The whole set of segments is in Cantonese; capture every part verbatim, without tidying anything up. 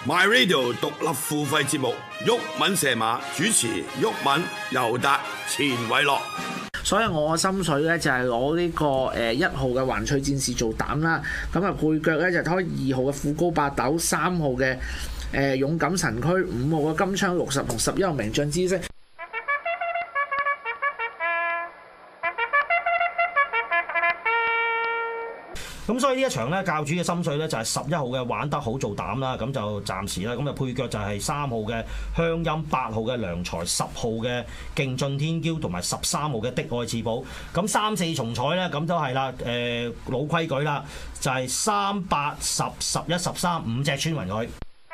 My Radio 獨立付費節目，毓民射馬主持，毓民、尤達、錢偉樂。 所以我嘅心水咧就係攞呢個誒一號嘅環翠戰士做膽啦，咁啊配腳咧就拖二號嘅富高八斗，三號嘅誒勇敢神驅，五號嘅金槍六十同十一號名將知識。 咁所以呢一場咧，教主嘅心水咧就係十一號嘅玩得好做膽啦，咁就暫時啦，咁就配腳就係三號嘅鄉音、八號嘅良才、十號嘅勁進天驕同埋十三號嘅的愛賜寶。咁三四重彩咧，咁都係啦，誒、呃、老規矩啦，就係三八十十一十三五隻穿勻佢。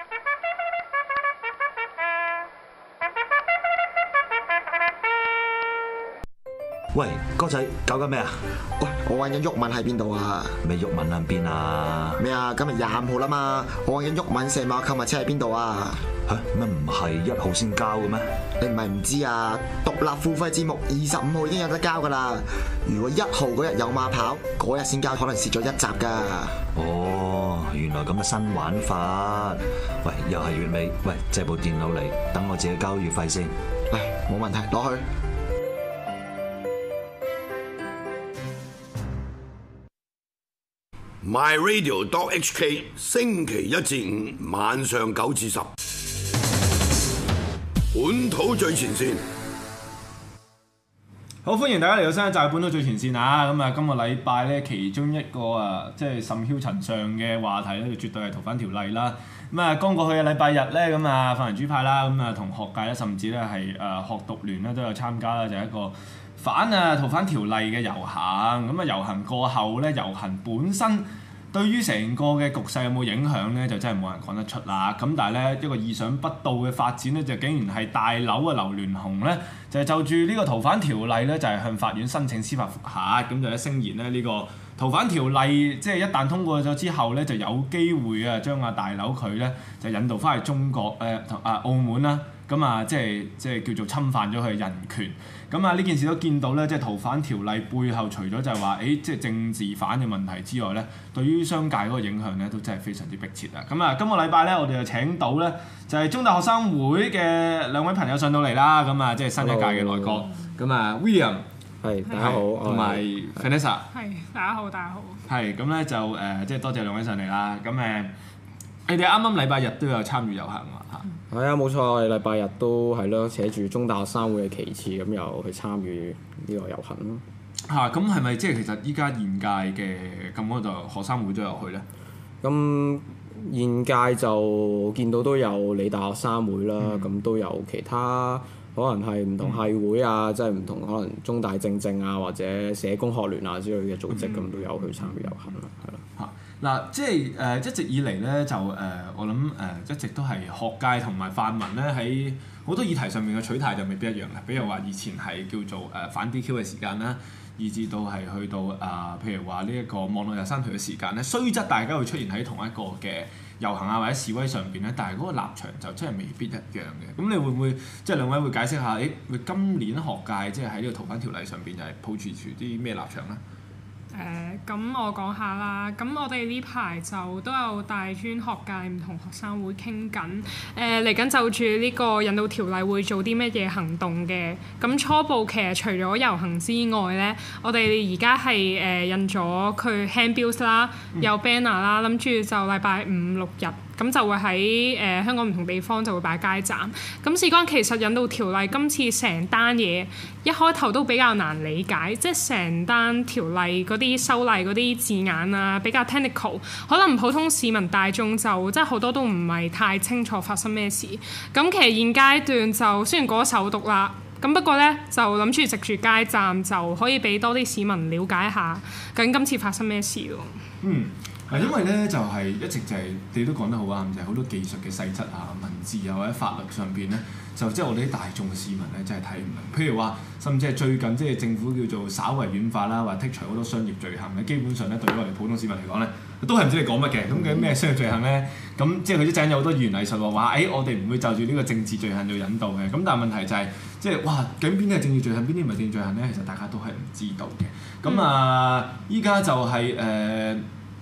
喂，哥仔搞緊咩啊？ 喂，我揾緊毓民喺邊度啊？ 咩毓民喺邊啊？ 咩啊？今日廿五號啦嘛，我揾緊毓民射馬購物車喺邊度啊？ 嚇乜唔係一號先交嘅咩？ 你唔係唔知啊？獨立付費節目二十五號已經有得交噶啦。如果一號嗰日有馬跑，嗰日先交，可能蝕咗一集噶。 哦，原來咁嘅新玩法。喂，又係月尾，喂，借部電腦嚟，等我自己交月費先。 嚟，冇問題，攞去。 My Radio dot H K 星期一至五晚上九至十，本土最前線。 好，歡迎大家嚟到新一集本土最前線啊！咁啊，今個禮拜咧，其中一個啊，即係甚囂塵上嘅話題咧，就絕對係逃犯條例啦。咁啊，剛過去嘅禮拜日咧，咁啊，泛民主派啦，咁啊，同學界咧，甚至咧係誒學獨聯咧都有參加啦，就係一個反啊逃犯條例嘅遊行。咁啊，遊行過後咧，遊行本身對於成個嘅局勢有冇影響咧，就真係冇人講得出啦。咁但係咧，一個意想不到嘅發展咧，就竟然係大劉啊劉鑾雄咧，就係就住呢個逃犯條例咧，就係向法院申請司法覆核，咁就一聲言咧呢個逃犯條例即係一旦通過咗之後咧，就有機會啊將阿大劉佢咧就引導翻去中國誒同啊澳門啦。咁啊，即係即係叫做侵犯咗佢人權。咁啊，呢件事都見到咧，即係逃犯條例背後除咗就係話，誒，即係政治犯嘅問題之外咧，對於商界嗰個影響咧，都真係非常之迫切啊！咁啊，今個禮拜咧，我哋就請到咧，就係中大學生會嘅兩位朋友上到嚟啦。咁啊，即係新一屆嘅內閣。咁啊 ，William 係大家好， 同埋 Vanessa 係大家好，大家好。 係咁咧就誒，即係多謝兩位上嚟啦。咁誒，你哋啱啱禮拜日都有參與遊行啊？嚇！ 係啊，冇錯，我哋禮拜日都係咯，扯住中大學生會嘅旗幟，咁又去參與呢個遊行咯。 嚇！咁係咪即係其實依家現屆嘅咁多度學生會都有去咧？ 咁現屆就見到都有理大學生會啦，咁、嗯、都有其他可能係唔同系會啊，嗯、即係唔同可能中大政政啊，或者社工學聯啊之類嘅組織，咁、嗯、都有去參與遊行啦，係咯。 嚇！嗱，即係誒、呃、一直以嚟咧，就誒、呃、我諗誒、呃、一直都係學界同埋泛民咧喺好多議題上面嘅取態就未必一樣嘅。比如話以前係叫做誒、呃、反 D Q 嘅時間啦，以至到係去到啊、呃，譬如話呢一個網絡廿三條嘅時間咧，雖則大家會出現喺同一個嘅遊行啊或者示威上邊咧，但係嗰個立場就真係未必一樣嘅。咁你會唔會即係兩位會解釋下？誒，會今年學界即係喺呢個逃犯條例上邊就係抱住住啲咩立場咧？ 誒咁、呃、我講下啦，咁我哋呢排就都有大專學界唔同學生會傾緊，誒嚟緊就住呢個引渡條例會做啲乜嘢行動嘅。咁初步其實除咗遊行之外咧，我哋而家係誒印咗佢 handbills 啦，有 banner 啦，諗住就禮拜五六日。咁就會喺誒、呃、香港唔同地方就會擺街站。咁事關其實引渡條例今次成單嘢一開頭都比較難理解，即係成單條例嗰啲修例嗰啲字眼啊比較 technical， 可能普通市民大眾就即係好多都唔係太清楚發生咩事。咁其實現階段就雖然過咗首讀啦，咁不過咧就諗住藉住街站就可以俾多啲市民了解下究竟今次發生咩事咯。 嗯。係因為咧，就係、是、一直就係、是、你都講得好啱，就係、是、好多技術嘅細則啊、文字啊或者法律上邊咧，就即係我哋啲大眾市民咧真係睇唔明。譬如話，甚至係最近即係政府叫做稍為軟化啦，或者剔除好多商業罪行咧，基本上咧對於我哋普通市民嚟講咧，都係唔知你講乜嘅。咁究竟咩商業罪行咧？咁即係佢啲陣有好多語言藝術話話，誒、欸、我哋唔會就住呢個政治罪行做引導嘅。咁但係問題就係、是，即係哇，究竟邊啲係政治罪行，邊啲唔係政治罪行咧？其實大家都係唔知道嘅。咁啊，依家就係、是、誒。呃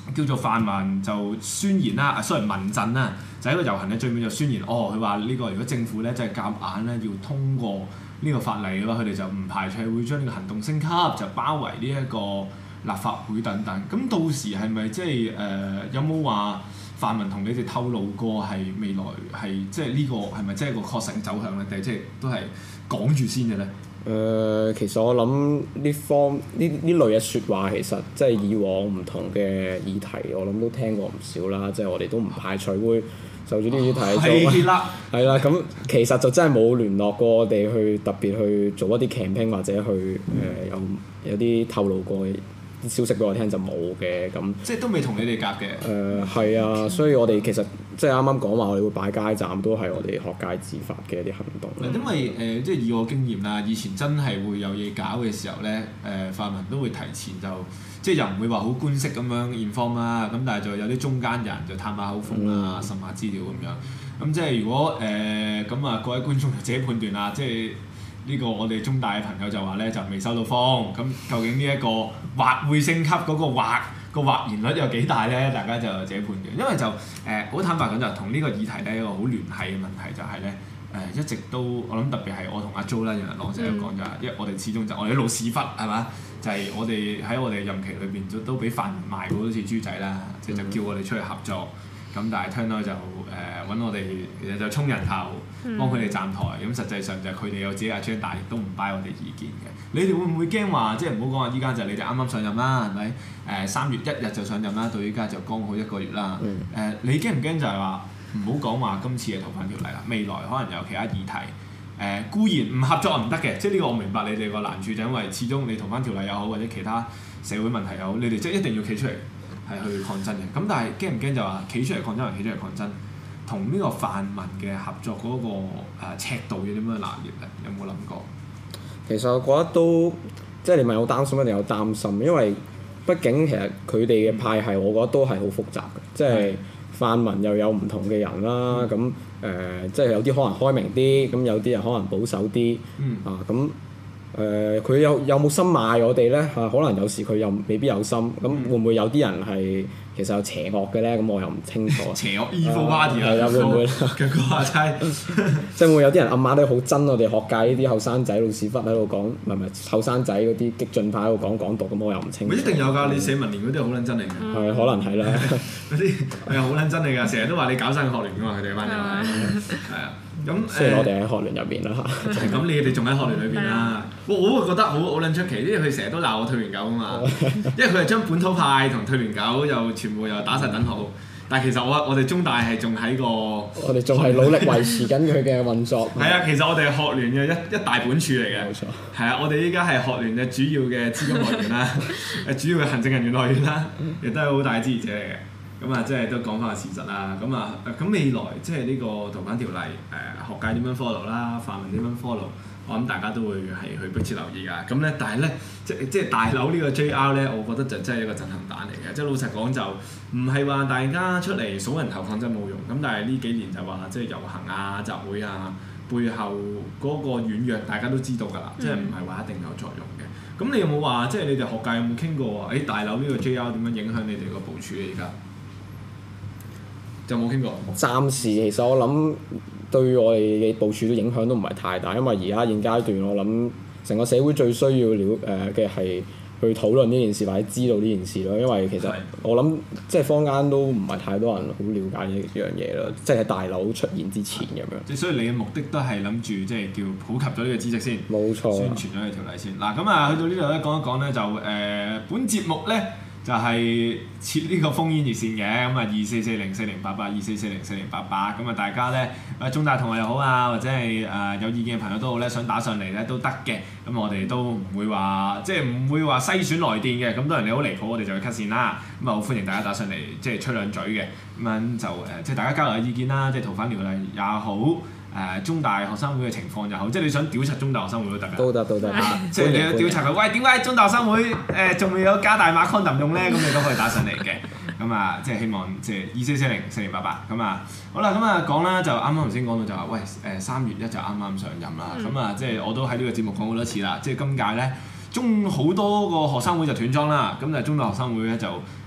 叫做泛民就宣言啦，啊雖然民陣啦，就喺個遊行嘅最尾就宣言，哦佢話呢個如果政府咧即係夾硬咧要通過呢個法例嘅話，佢哋就唔排除會將呢個行動升級，就包圍呢一個立法會等等。咁到時係咪即係誒有冇話泛民同你哋透露過係未來係即係呢個係咪即係個確實走向咧？定係即係都係講住先嘅咧？ 誒、呃，其實我諗呢方呢呢類嘅説話，其實即係以往唔同嘅議題，我諗都聽過唔少啦。即係我哋都唔排除會就住呢啲議題做。係啦，係啦。咁其實就真係冇聯絡過我哋去特別去做一啲 campaign 或者去誒、呃、有有啲透露過嘅消息俾我聽就冇嘅咁。 即係都未同你哋夾嘅。 誒係、呃、啊，所以我哋其實即係啱啱講話，我哋會擺街站，都係我哋學界自發嘅一啲行動。 因為誒、呃，即係以我經驗啦，以前真係會有嘢搞嘅時候咧，誒、呃、泛民都會提前就即係又唔會話好官式咁樣 inform 啦，咁但係就有啲中間人就探下口風啊，滲下資料咁樣。咁即係如果誒咁啊，各位觀眾就自己判斷啦，即係。呢個我哋中大嘅朋友就話咧就未收到風，咁究竟呢一個或會升級嗰個或個或然率有幾大咧？大家就自己判斷。因為就誒好、呃、坦白講就同呢個議題咧一個好聯繫嘅問題就係咧誒一直都我諗特別係我同阿 Jo 啦，有人講成日講就係，因為我哋始終就我哋啲老屎忽係嘛，就係、是、我哋喺我哋任期裏邊都都俾泛民賣過好多次豬仔啦，即係就叫我哋出去合作。咁但係聽到就誒揾、呃、我哋其實就衝人頭幫佢哋站台，咁、嗯、實際上就佢哋有自己阿張大，亦都唔 buy 我哋意見嘅。你哋會唔會驚話，即係唔好講話依家就係你哋啱啱上任啦，係咪？誒三月一日就上任啦，到依家就剛好一個月啦。誒、嗯呃、你驚唔驚就係話唔好講話今次嘅逃犯條例啦，未來可能有其他議題。誒、呃、固然唔合作唔得嘅，即係呢個我明白你哋個難處，就因為始終你逃犯條例又好，或者其他社會問題又好，你哋即係一定要企出嚟。係去抗爭嘅，咁但係驚唔驚就話企出嚟抗爭，還企出嚟抗爭，同呢個泛民嘅合作嗰、那個、呃、尺度要點樣拿捏咧？有冇諗過？ 其實我覺得都即係你問我擔心，一定有擔心，因為畢竟其實佢哋嘅派系，我覺得都係好複雜嘅，即係泛民又有唔同嘅人啦，咁誒、呃、即係有啲可能開明啲，咁有啲人可能保守啲，嗯、啊咁。誒佢、呃、有有冇心賣我哋咧嚇？可能有時佢又未必有心，咁會唔會有啲人係其實有邪惡嘅咧？咁我又唔清楚。邪惡 evil party 啊！係啊，會唔會？嘅個話齋，即係會有啲人暗啞都好憎我哋學界呢啲後生仔老屎忽喺度講，唔係唔係後生仔嗰啲激進派喺度講港獨，咁我又唔清楚。一定有㗎，你社民連嗰啲好撚真嚟㗎。係可能係啦，嗰啲係好撚真嚟㗎，成日都話你搞生學聯㗎嘛，佢哋班人係啊。咁雖然我哋喺學聯入邊啦嚇，咁你哋仲喺學聯裏邊啦。我我會覺得好好撚出奇，因為佢成日都鬧我退聯狗啊嘛。因為佢係將本土派同退聯狗又全部又打晒等號。但係其實我我哋中大係仲喺個，我哋仲係努力維持緊佢嘅運作。係啊，其實我哋係學聯嘅一一大本處嚟嘅。冇錯。係啊，我哋依家係學聯嘅主要嘅資金來源啦，誒主要嘅行政人員來源啦，亦都係好大支持者嚟嘅。咁啊，即係都講翻個事實啦。咁啊，咁未來即係呢個逃犯條例，誒、呃、學界點樣 follow 啦，泛民點樣 follow，我諗大家都會係去迫切留意㗎。咁咧，但係咧，即即係大樓呢個 J R 咧，我覺得就真係一個震撼彈嚟嘅。即係老實講就唔係話大家出嚟數人頭抗爭冇用。咁但係呢幾年就話即係遊行啊、集會啊，背後嗰個軟弱大家都知道㗎啦。嗯、即係唔係話一定有作用嘅。咁你有冇話即係你哋學界有冇傾過話？誒、欸、大樓呢個 J R 點樣影響你哋個部署咧？而家？就冇傾過。暫時其實我諗對我哋嘅部署都影響都唔係太大，因為而家現階段我諗成個社會最需要了誒嘅係去討論呢件事或者知道呢件事咯。因為其實我諗即係坊間都唔係太多人好了解呢樣嘢咯，即係喺大樓出現之前咁樣。即係所以你嘅目的都係諗住即係叫普及咗呢個知識先，冇錯，宣傳咗呢條例先。嗱咁啊，去到呢度咧講一講咧就誒、呃、本節目咧。就係設呢個烽煙熱線嘅，咁啊二四四零四零八八二四四零四零八八，咁啊大家咧誒中大同學又好啊，或者係誒、呃、有意見嘅朋友都好咧，想打上嚟咧都得嘅，咁我哋都唔會話即係唔會話篩選來電嘅，咁當然你好離譜，我哋就會 cut 線啦，咁啊好歡迎大家打上嚟即係吹兩嘴嘅，咁樣就誒、呃、即係大家交流下意見啦，即係逃犯條例也好。誒、呃、中大學生會嘅情況又好，即係你想調查中大學生會都得㗎，都得都得，即係你去調查佢，喂點解中大學生會誒仲未有加大碼 condom 用咧？咁你都可以打上嚟嘅，咁啊即係希望即係二四四零四零八八，咁啊好啦，咁啊講啦，就啱啱頭先講到就話，喂誒三月一就啱啱上任啦，咁啊、嗯、即係我都喺呢個節目講好多次啦，即係今屆咧中好多個學生會就斷莊啦，咁但係中大學生會咧就。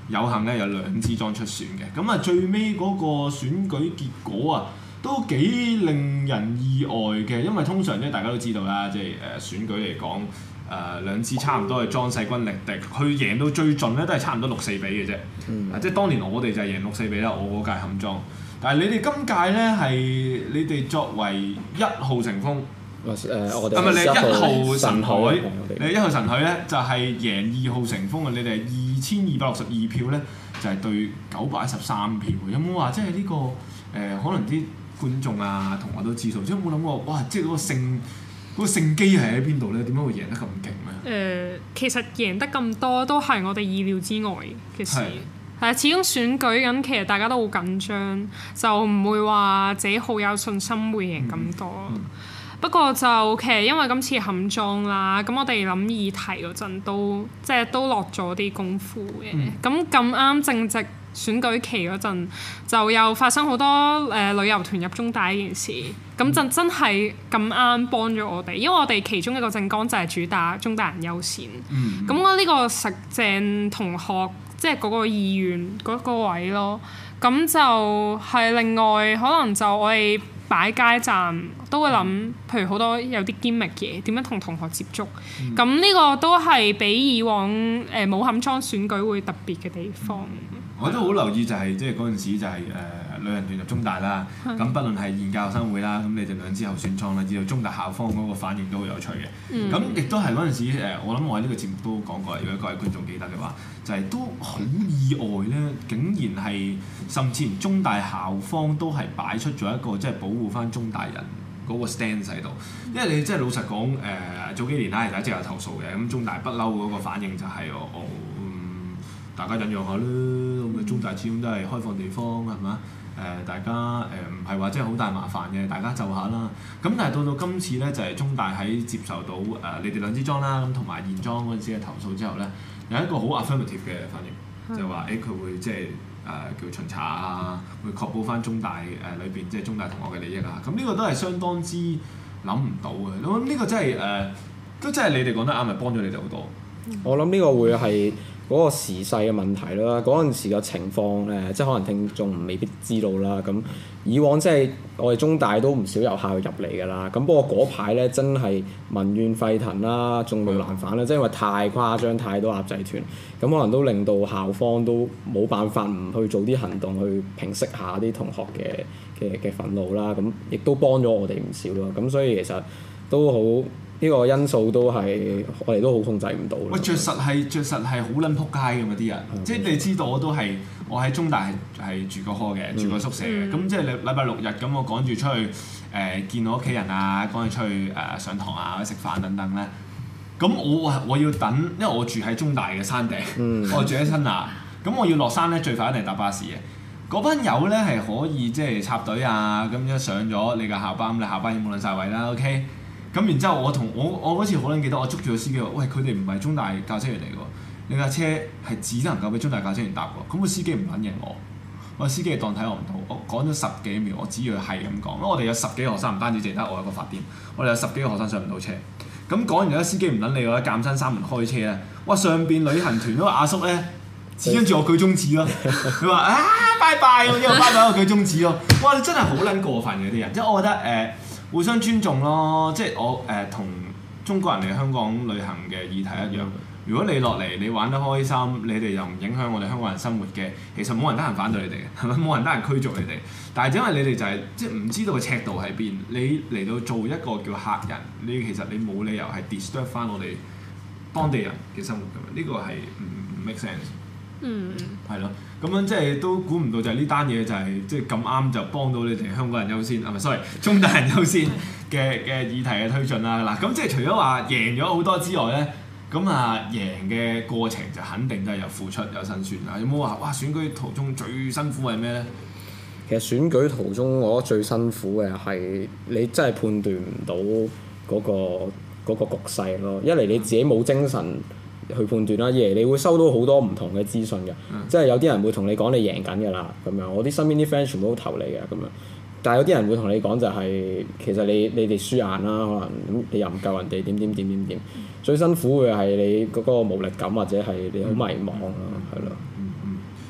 有幸咧有兩支莊出選嘅。咁啊最尾嗰個選舉結果啊都幾令人意外嘅，因為通常咧大家都知道啦，即係誒選舉嚟講。誒、呃、兩支差唔多係莊勢均力敵，佢贏到最盡咧都係差唔多六四比嘅啫。嗯、即係當年我哋就係贏六四比啦，我嗰屆冚莊。但係你哋今屆咧係你哋作為一號成風，誒、呃、我哋係咪你一號神海？你一號神海咧就係、是、贏二號成風啊！你哋係二千二百六十二票咧，就係、是、對九百一十三票。有冇話即係呢、這個誒、呃？可能啲觀眾啊同學都知道，即係冇諗過哇！即係嗰個勝。嗰個勝機係喺邊度咧？點解會贏得咁勁咧？誒、 呃，其實贏得咁多都係我哋意料之外嘅事。係啊，始終選舉緊，其實大家都好緊張，就唔會話自己好有信心會贏咁多。嗯嗯、不過就其實因為今次冚莊啦，咁我哋諗議題嗰陣都即係都落咗啲功夫嘅。咁咁啱正值選舉期嗰陣，就又發生好多誒、呃、旅遊團入中大呢件事。咁就真係咁啱幫咗我哋，因為我哋其中一個政綱就係主打中大人優先。咁我呢個實鄭同學即係嗰個意願嗰個位咯。咁就係另外可能就我哋擺街站都會諗，譬如好多有啲 gimmick 嘢，點樣同同學接觸。咁呢、嗯、個都係比以往誒冇冚莊選舉會特別嘅地方。 嗯、我都好留意就係即係嗰陣時就係、是、誒。呃旅行團入中大啦，咁不論係現屆學生會啦，咁你哋兩支候選莊啦，知道中大校方嗰個反應都好有趣嘅。咁亦、嗯、都係嗰陣時誒，我諗我喺呢個節目都講過，如果各位觀眾記得嘅話，就係、是、都好意外咧，竟然係甚至連中大校方都係擺出咗一個即係、就是、保護翻中大人嗰個 stand 喺度。因為你即係老實講誒、呃，早幾年啦，大家即係有投訴嘅，咁中大不嬲嗰個反應就係、是、我、哦嗯、大家忍讓下啦，咁中大始終都係開放地方係嘛？誒、呃、大家誒唔係話真係好大麻煩嘅，大家就下啦。咁但係到到今次咧，就係、是、中大喺接受到誒、呃、你哋兩支莊啦，咁同埋現莊嗰陣時嘅投訴之後咧，有一個好 affirmative 嘅反應，嗯、就話誒佢會即係誒叫巡查啊，會確保翻中大誒裏邊即係中大同學嘅利益啊。咁呢個都係相當之諗唔到嘅。我諗呢個真係誒、呃、都真係你哋講得啱，係幫咗你哋好多。 我諗呢個會係嗰個時勢嘅問題啦，嗰陣時嘅情況誒，即係可能聽眾未必知道啦。咁以往即係我哋中大都唔少遊客入嚟㗎啦。咁不過嗰排咧真係民怨沸騰啦，眾怒難犯啦，即係因為太誇張，太多鴨仔團，咁可能都令到校方都冇辦法唔去做啲行動去平息下啲同學嘅嘅嘅憤怒啦。咁亦都幫咗我哋唔少咯。咁所以其實都好。呢個因素都係我哋都好控制唔到。 喂，着實係着實係好撚撲街㗎嘛啲人，嗯、即係你知道我都係我喺中大係係住過 hall 嘅，住過宿舍嘅。咁、嗯、即係禮禮拜六日咁，我趕住出去誒、呃、見我屋企人啊，趕住出去誒、呃、上堂啊、或者食飯等等咧。咁我我要等，因為我住喺中大嘅山頂，嗯、我住喺新亞。咁我要落山咧，最快一定係搭巴士嘅。嗰班友咧係可以即係插隊啊，咁一上咗你嘅校巴，咁你校巴已經冇撚晒位啦 ，OK。咁然之後我，我同我我嗰次好撚記得，我捉住個司機話：喂，佢哋唔係中大教車員嚟㗎，你架車係只能夠俾中大教車員搭㗎。咁個司機唔撚認我，我個司機係當睇我唔到。我講咗十幾秒，我只要係咁講。因為我哋有十幾個學生，唔單止淨係得我一個發癲，我哋有十幾個學生上唔到車。咁講完咗，司機唔撚理我，鑑真三門開車咧。哇！上邊旅行團嗰個阿叔咧，指跟住我舉中指咯。佢話：啊，拜拜！我之後拜拜，我舉中指咯。哇！你真係好撚過分嘅啲人，即係我覺得誒。呃互相尊重咯，即係我誒同、呃、中國人嚟香港旅行嘅議題一樣。如果你落嚟，你玩得開心，你哋又唔影響我哋香港人生活嘅，其實冇人得閒反對你哋嘅，係咪？冇人得閒驅逐你哋。但係因為你哋就係、是、即係唔知道個尺度喺邊，你嚟到做一個叫客人，你其實你冇理由係 disturb 翻我哋當地人嘅生活㗎嘛？呢、這個係唔唔 make sense。嗯，係咯，咁樣即係都估唔到就係呢單嘢就係即係咁啱就幫到你哋香港人優先，係咪 sorry 中大人優先嘅嘅議題嘅推進啦。嗱，咁即係除咗話贏咗好多之外咧，咁啊贏嘅過程就肯定都係有付出有辛酸啦。有冇話哇選舉途中最辛苦係咩咧？ 其實選舉途中我覺得最辛苦嘅係你真係判斷唔到嗰個嗰個局勢咯。一嚟你自己冇精神去判斷啦，二嚟你會收到好多唔同嘅資訊嘅，嗯、即係有啲人會同你講你贏緊㗎啦，咁樣我啲身邊啲 friend 全部都投你嘅咁樣，但係有啲人會同你講就係、是、其實你你哋輸硬啦，可能咁你又唔夠人哋點點點點點，最辛苦嘅係你嗰個無力感或者係你好迷茫咯，係咯、嗯。嗯嗯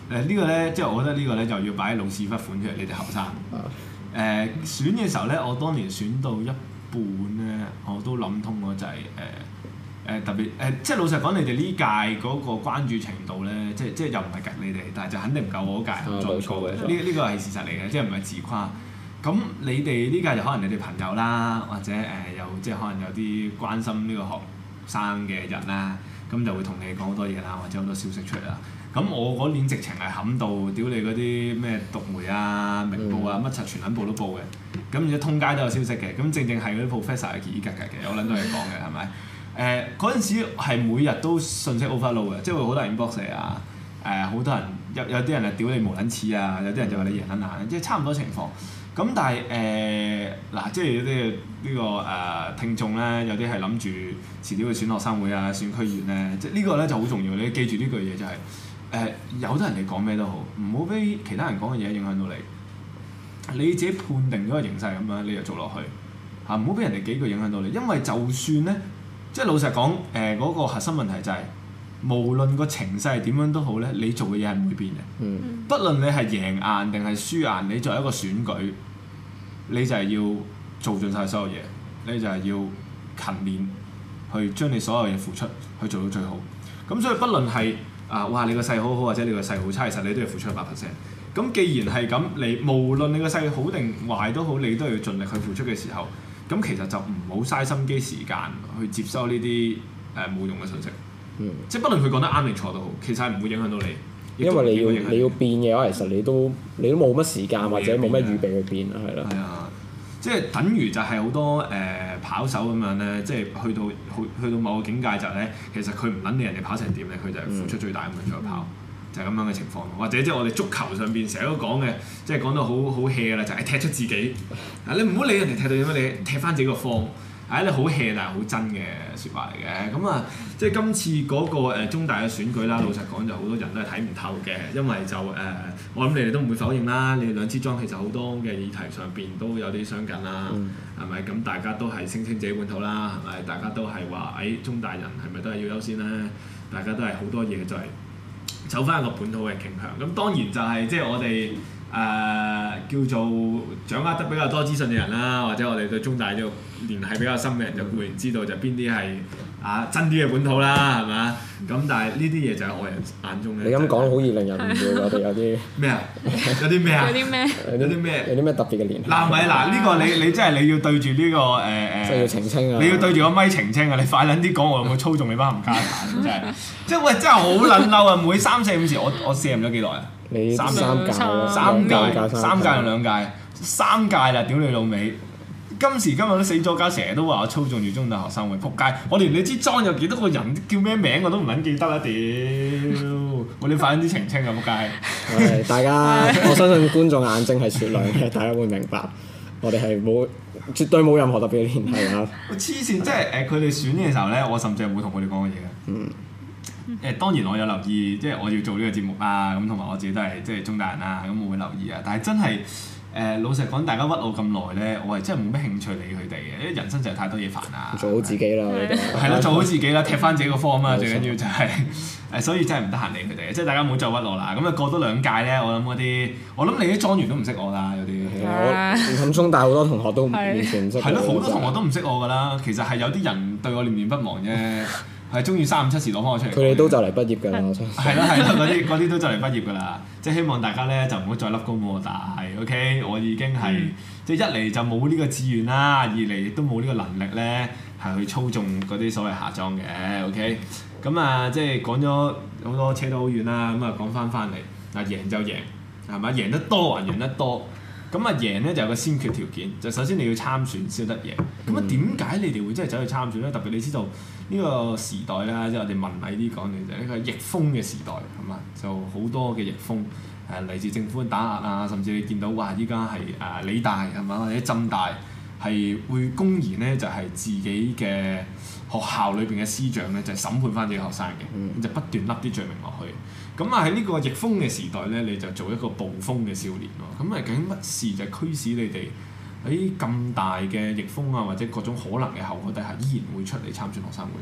誒呢個咧，即係我覺得呢個咧就要擺老屎忽款出嚟，你哋後生。誒選嘅時候咧，我當年選到一半咧，我都諗通咗就係誒誒特別誒、呃，即係老實講，你哋呢屆嗰個關注程度咧，即係即係又唔係及你哋，但係就肯定唔夠我嗰屆再高嘅。呢呢個係事實嚟嘅，即係唔係自誇。咁你哋呢屆就可能你哋朋友啦，或者誒、呃、有即係可能有啲關心呢個學生嘅人啦，咁就會同你講好多嘢啦，或者好多消息出嚟啦。咁我嗰年直情係冚到屌你嗰啲咩讀媒啊、明報啊乜柒全撚部都報嘅，咁而且通街都有消息嘅，咁正正係嗰啲 professor 係奇奇格格嘅，有撚多嘢講嘅係咪？誒嗰陣時係每日都信息 overload 嘅，即係會好多人 inbox 嚟啊，誒、呃、好多人有有啲人係屌你無撚似啊，有啲人就話你贏撚硬，即係差唔多情況。咁但係誒嗱，即係有啲呢個誒、呃、聽眾咧，有啲係諗住遲啲去選學生會啊、選區議員咧，即係呢個咧就好重要。你記住呢句嘢就係、是、誒、呃，有得人哋講咩都好，唔好俾其他人講嘅嘢影響到你。你自己判定咗個形勢咁樣，你就做落去嚇，唔好俾人哋幾句影響到你。因為就算咧，即係老實講，誒、呃、嗰、那個核心問題就係、是，無論個情勢係點樣都好咧，你做嘅嘢係唔會變嘅。嗯。不論你係贏硬定係輸硬，你作為一個選舉，你就係要做盡晒所有嘢，你就係要勤練，去將你所有嘢付出，去做到最好。咁所以不論係啊，哇！你個勢好好，或者你個勢好差，其實你都要付出一百 percent。咁既然係咁，你無論你個勢好定壞都好，你都要盡力去付出嘅時候，咁其實就唔好嘥心機時間去接收呢啲誒冇用嘅信息。嗯。即係不論佢講得啱定錯都好，其實係唔會影響到你。 因為你要你要變嘅話，其實你都你都冇乜時間或者冇乜預備去變啊，係咯。係啊， 即係等於就係好多誒、呃、跑手咁樣咧，即係去到去去到某個境界就咧，其實佢唔撚理人哋跑成點咧，佢就係付出最大咁樣再跑，嗯、就係咁樣嘅情況。或者即係我哋足球上邊成日都講嘅，即係講到好好 hea 啦，就係、是、踢出自己。啊，你唔好理人哋踢到點樣，你踢翻自己個方。係你好 hea 但係好真嘅説話嚟嘅，咁啊，即係今次嗰、那個、呃、中大嘅選舉啦，老實講就好多人都係睇唔透嘅，因為就誒、呃，我諗你哋都唔會否認啦，你哋兩支莊其實好多嘅議題上邊都有啲相近啦，係咪、嗯？咁大家都係聲稱自己本土啦，係咪？大家都係話誒中大人係咪都係要優先咧？大家都係好多嘢就係走翻一個本土嘅傾向，咁當然就係、是、即係我哋。誒、呃、叫做掌握得比較多資訊嘅人啦，或者我哋對中大呢個聯繫比較深嘅人，就固然知道就邊啲係啊真啲嘅本土啦，係嘛？咁但係呢啲嘢就係外人眼中咧。你咁講好易令人誤會，我哋有啲咩啊？有啲咩啊？有啲咩？有啲咩？有啲咩特別嘅聯繫？嗱咪嗱呢個你你真係你要對住呢、這個誒誒，即、呃、係要澄清啊！你要對住個咪澄清啊！你快撚啲講，我有冇操縱你班冚家鏟？真係，即係喂真係好撚嬲啊！每三四五時，我我卸任咗幾耐啊？你三三屆啦，三屆三屆定兩屆？三屆啦！屌你老味！今時今日都死咗家，成日都話我操縱住中大學生會，仆街！我連你支莊有幾多個人叫咩名我都唔撚記得啦！屌！我哋快啲澄清啊！仆街！大家我相信觀眾眼睛係雪亮嘅，大家會明白。我哋係冇絕對冇任何特別嘅聯繫啊！黐線，即係誒佢哋選嘅時候咧，我甚至係冇同佢哋講過嘢嘅。嗯。誒當然我有留意，即係我要做呢個節目啊，咁同埋我自己都係即係中大人啊，咁我會留意啊。但係真係誒、呃、老實講，大家屈我咁耐咧，我係真係冇乜興趣理佢哋嘅，因為人生就係太多嘢煩啊。做好自己啦，係咯，做好自己啦，踢翻自己個科啊嘛，最緊要就係、是、誒，所以真係唔得閒理佢哋，即係大家唔好再屈我啦。咁啊過多兩屆咧，我諗嗰啲，我諗你啲莊員都唔識我啦，有啲。我咁中大好多同學都完全唔識。係咯，好多同學都唔識我㗎啦。其實係有啲人對我念念不忘啫。係中意三五七時攞翻我出嚟。佢哋都就嚟畢業㗎啦，我相信。係啦係啦，嗰啲嗰啲都就嚟畢業㗎啦。即係希望大家咧就唔好再笠高帽我大。OK，我已經係、嗯、即係一嚟就冇呢個志願啦，二嚟亦都冇呢個能力咧係去操縱嗰啲所謂下莊嘅。OK，咁啊即係講咗好多扯到好遠啦。咁啊講翻翻嚟嗱，贏就贏係咪？贏得多還贏得多。咁啊贏咧就有個先決條件，就首先你要參選先得贏。咁啊點解你哋會真係走去參選咧？特別你知道呢個時代啦，即係我哋文藝啲講嘅就係呢個逆風嘅時代，係嘛？就好多嘅逆風誒嚟自政府嘅打壓啊，甚至你見到哇依家係誒理大係嘛，或者浸大係會公然咧就係自己嘅學校裏邊嘅師長咧就係審判翻自己學生嘅，嗯、就不斷笠啲罪名落去。咁啊喺呢個逆風嘅時代咧，你就做一個暴風嘅少年咯。咁啊究竟乜事就驅使你哋喺咁大嘅逆風啊，或者各種可能嘅後果底下，依然會出嚟參選學生會？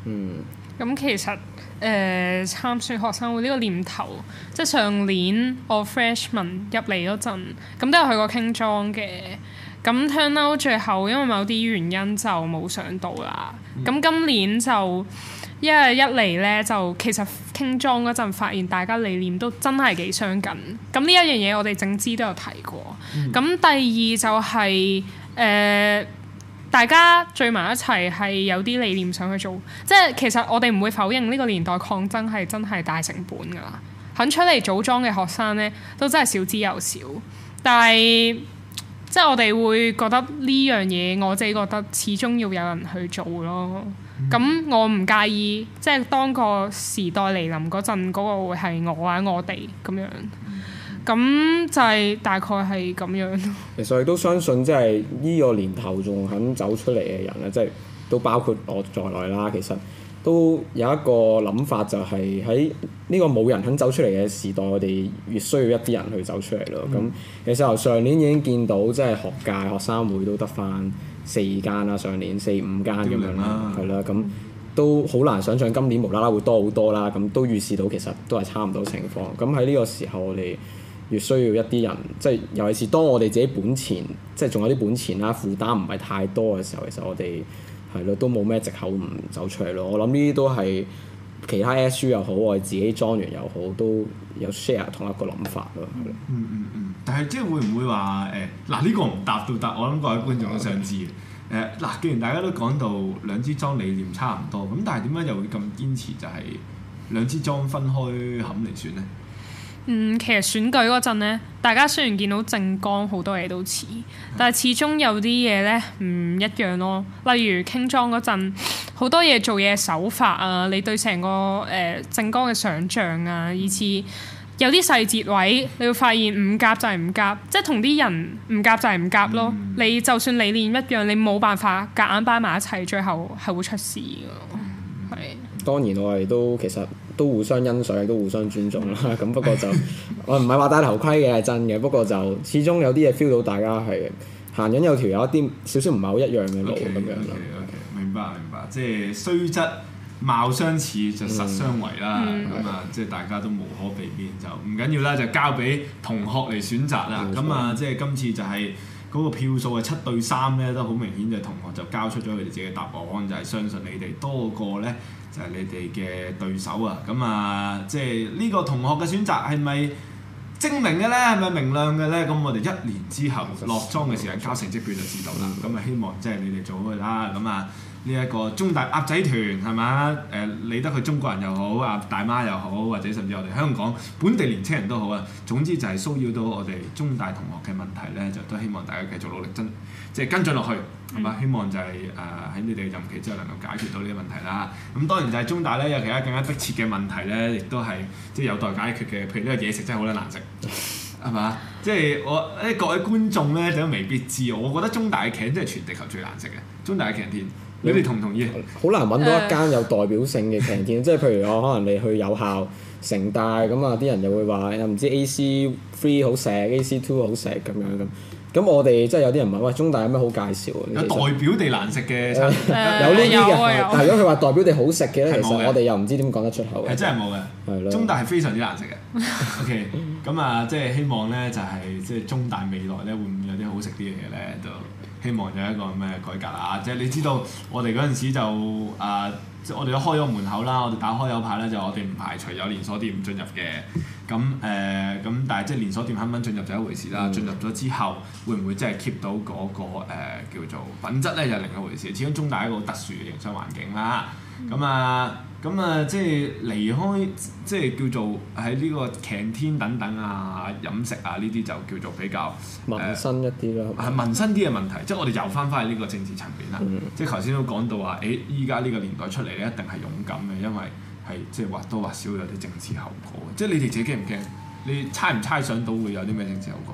嗯。 咁其實誒、呃、參選學生會呢個念頭，即係上年我 freshman 入嚟嗰陣，咁都有去過傾莊嘅。咁 turn out 最後因為某啲原因就冇上到啦。咁、嗯、今年就因為一嚟咧就其實傾莊嗰陣發現大家理念都真係幾相近。咁呢一樣嘢我哋政資都有提過。咁、嗯、第二就係、是、誒。呃大家聚埋一齊係有啲理念想去做，即係其實我哋唔會否認呢個年代抗爭係真係大成本㗎啦。肯出嚟組裝嘅學生呢，都真係少之又少。但係即係我哋會覺得呢樣嘢，我自己覺得始終要有人去做咯。咁、嗯、我唔介意，即係當個時代嚟臨嗰陣，嗰、嗰個會係我啊我哋咁樣。咁就係大概係咁樣。 其實我亦都相信，即係呢個年頭仲肯走出嚟嘅人咧，即係都包括我在內啦。其實都有一個諗法，就係喺呢個冇人肯走出嚟嘅時代，我哋越需要一啲人去走出嚟咯。咁、嗯、其實由上年已經見到，即係學界學生會都得返四間啦，上年四五間咁樣啦，係啦，咁都好難想像今年無啦啦會多好多啦。咁都預示到其實都係差唔多情況。咁喺呢個時候，我哋越需要一啲人，即係尤其是當我哋自己本錢，即係仲有啲本錢啦，負擔唔係太多嘅時候，其實我哋係咯都冇咩藉口唔走出嚟咯。我諗呢啲都係其他 S U 又好，我哋自己莊園又好，都有 share 同一個諗法咯。 嗯嗯嗯，但係即係會唔會話誒嗱呢個唔答都得，我諗各位觀眾都想知嘅。誒嗱，既然大家都講到兩支莊理念差唔多，咁但係點解又會咁堅持就係兩支莊分開冚嚟選呢？ 嗯，其實選舉嗰陣咧，大家雖然見到政綱好多嘢都似，但係始終有啲嘢咧唔一樣咯。例如傾莊嗰陣，好多嘢做嘢手法啊，你對成個誒、呃、政綱嘅想像啊，以至有啲細節位，你會發現唔夾就係唔夾，即係同啲人唔夾就係唔夾咯。嗯、你就算理念一樣，你冇辦法夾硬擺埋一齊，最後係會出事㗎。係。 當然我哋都其實都互相欣賞，都互相尊重啦。咁不過就我唔係話戴頭盔嘅係真嘅，不過就始終有啲嘢 feel 到大家係行緊有條有一啲少少唔係好一樣嘅路咁 okay, 樣咯。 Okay, okay, 明白明白，即係雖則貌相似就實相違啦。咁啊、嗯，即係大家都無可避免，就唔緊要啦，就交俾同學嚟選擇啦。咁啊、嗯，即係今次就係、是。嗰個票數係七對三咧，都好明顯，就同學就交出咗佢哋自己嘅答案，就係、是、相信你哋多過咧，就係、是、你哋嘅對手啊！咁啊，即係呢個同學嘅選擇係咪精明嘅咧？係咪明亮嘅咧？咁我哋一年之後落莊嘅時間交成績表就知道啦。咁啊，希望即係你哋做好佢啦。咁啊，呢、這、一個中大鴨仔團係嘛？誒、呃，理得佢中國人又好，啊大媽又好，或者甚至我哋香港本地年青人都好啊。總之就係騷擾到我哋中大同學嘅問題咧，就都希望大家繼續努力跟，即係跟進落去係嘛？希望就係誒喺你哋任期之後能夠解決到呢啲問題啦。咁當然就係中大咧有其他更加迫切嘅問題咧，亦都係即係有待解決嘅。譬如呢個嘢食真係好撚難食，係嘛？即係我誒各位觀眾咧都未必知，我覺得中大嘅 canteen 真係全地球最難食嘅。中大嘅 canteen，你哋同唔同意？ 好難揾到一間有代表性嘅 canteen，即係譬如我可能你去有效城大咁啊，啲人又會話又唔知 A C three 好食 ，A C two 好食咁樣咁。咁我哋即係有啲人問喂，中大有咩好介紹？ 有代表地難食嘅餐廳， 有呢啲嘅。但係如果佢話代表地好食嘅咧，其實我哋又唔知點講得出口嘅。 係真係冇嘅。係咯。中大係非常之難食嘅。OK，咁啊，即係希望咧，就係即係中大未來咧，會唔會有啲好食啲嘅嘢咧？就希望有一個咩改革啊！即係你知道，我哋嗰陣時就啊，即係我哋都開咗門口啦，我哋打開有牌咧，就我哋唔排除有連鎖店進入嘅。咁誒咁，但係即係連鎖店肯唔肯進入就一回事啦。進入咗之後，會唔會真係 keep 到嗰個誒叫做品質咧，就另一回事。始終中大係一個好特殊嘅營商環境啦。咁啊，咁啊，即係離開，即係叫做喺呢個 canteen 等等啊、飲食啊呢啲就叫做比較民生一啲啦。 係民生啲嘅問題，即係我哋又翻返去呢個政治層面啦。嗯、即係頭先都講到話，誒依家呢個年代出嚟咧，一定係勇敢嘅，因為係即係或多或少有啲政治後果。即係你哋自己驚唔驚？你猜唔猜想到會有啲咩政治後果？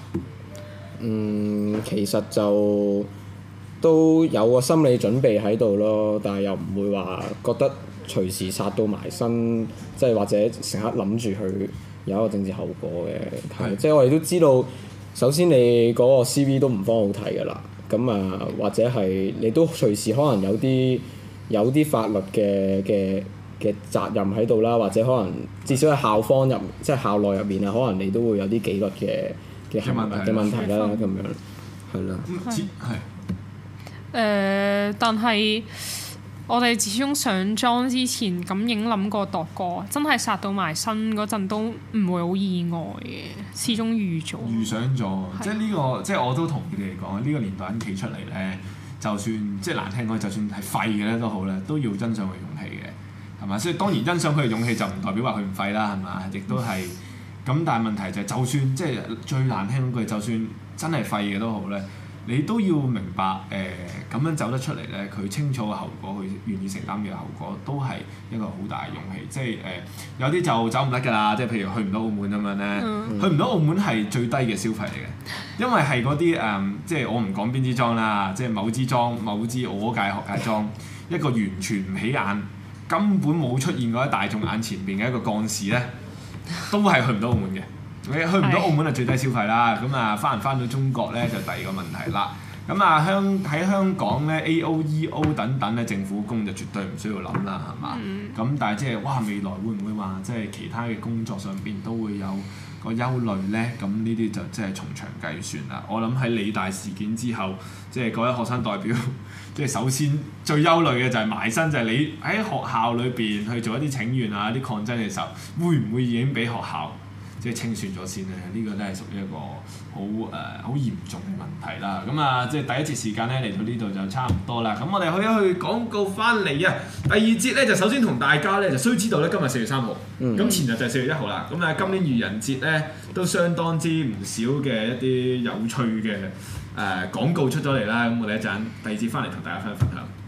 嗯，其實就都有個心理準備喺度咯，但係又唔會話覺得隨時殺到埋身，即係或者成日諗住佢有一個政治後果嘅。係，即係我哋都知道，首先你嗰個 C V 都唔方好睇㗎啦。咁啊，或者係你都隨時可能有啲有啲法律嘅嘅嘅責任喺度啦，或者可能至少喺校方入即係校內入面啊，可能你都會有啲紀律嘅嘅行為嘅問題啦，咁樣係啦。 係誒，但係我哋始終上莊之前咁已經諗過度過，真係殺到埋身嗰陣都唔會好意外嘅，始終預咗。 預想咗，即係呢個，即係我都同佢哋講，呢個年代人企出嚟咧，就算即係難聽講，就算係廢嘅咧都好咧，都要欣賞佢勇氣嘅，係嘛？所以當然欣賞佢嘅勇氣就唔代表話佢唔廢啦，係嘛？亦都係咁，但係問題就係，就算即係最難聽嗰句，就算真係廢嘅都好咧。你都要明白誒，咁、呃、樣走得出嚟咧，佢清楚嘅後果，佢願意承擔嘅後果，都係一個好大嘅勇氣。即係誒、呃，有啲就走唔得㗎啦，即係譬如去唔到澳門咁樣咧，嗯、去唔到澳門係最低嘅消費嚟嘅，因為係嗰啲誒，即係我唔講邊支莊啦，即係某支莊、某支我嗰屆學界莊，一個完全唔起眼，根本冇出現過喺大眾眼前邊嘅一個幹事咧，都係去唔到澳門嘅。你去唔到澳門係最低消費啦，咁啊翻唔翻到中國咧就第二個問題啦。咁啊香喺香港咧 A O E O 等等咧政府工就絕對唔需要諗啦，係嘛？咁、嗯、但係即係哇未來會唔會話即係其他嘅工作上邊都會有個憂慮咧？咁呢啲就即係從長計算啦。我諗喺理大事件之後，即係嗰啲學生代表，即係首先最憂慮嘅就係埋身，就係你喺學校裏邊去做一啲請願啊、啲抗爭嘅時候，會唔會已經俾學校即係清算咗先咧？呢、這個都係屬於一個好誒好嚴重嘅問題啦。咁啊，即係第一節時間咧嚟到呢度就差唔多啦。咁我哋去一去廣告翻嚟啊。第二節咧就首先同大家咧就須知道咧，今日四月三號，咁、嗯、前日就係四月一號啦。咁啊，今年愚人節咧都相當之唔少嘅一啲有趣嘅誒、呃、廣告出咗嚟啦。咁我哋一陣第二節翻嚟同大家分分享。